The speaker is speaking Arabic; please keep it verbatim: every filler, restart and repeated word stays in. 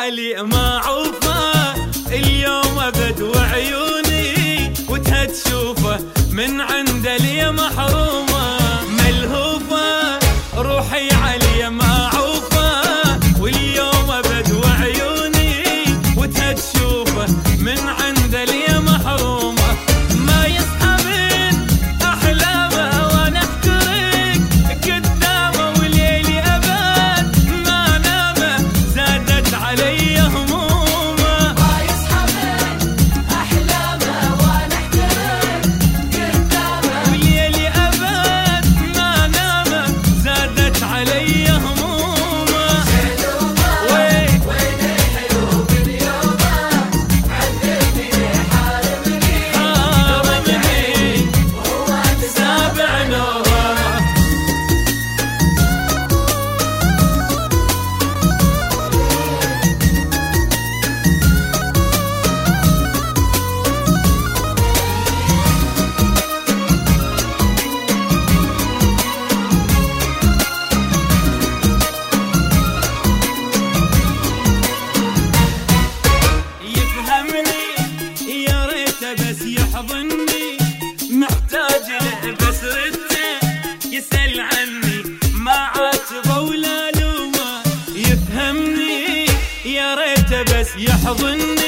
علي ما عوفه اليوم ابد وعيوني وتهد شوفه من عند لي محرومه ملهوفه روحي علي ما عوفه واليوم ابد وعيوني وتهد شوفه من عند لي محرومه ما يصحى من احلامه وانا احترق قدامه وليلي ابد ما نامه زادت علي همومه ما يصحى من احلامه وانا احترق قدامه وليلي ابد ما نامه زادت علي همومه وين وين الحلو من يومه عذبني حارمني حارمني وهو سابع نومه يفهمني يا ريته بس يحضني محتاج له بس رده يسأل عني ما عاتبه ولا لومه يفهمني يا ريته بس يحضني